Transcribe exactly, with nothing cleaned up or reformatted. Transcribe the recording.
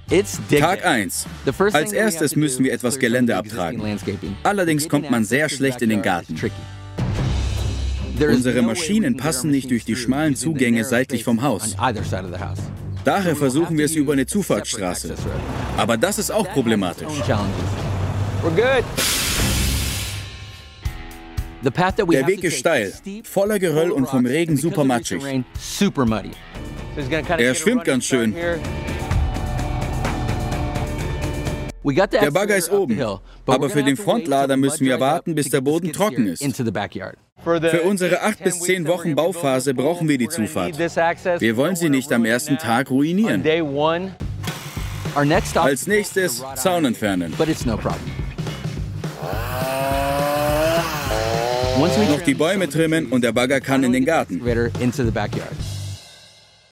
Tag eins. Als erstes müssen wir etwas Gelände abtragen. Allerdings kommt man sehr schlecht in den Garten. Unsere Maschinen passen nicht durch die schmalen Zugänge seitlich vom Haus. Daher versuchen wir es über eine Zufahrtsstraße. Aber das ist auch problematisch. Der Weg ist steil, voller Geröll und vom Regen super matschig. Er schwimmt ganz schön. Der Bagger ist oben, aber für den Frontlader müssen wir warten, bis der Boden trocken ist. Für unsere acht bis zehn Wochen Bauphase brauchen wir die Zufahrt. Wir wollen sie nicht am ersten Tag ruinieren. Als nächstes Zaun entfernen. Noch die Bäume trimmen und der Bagger kann in den Garten.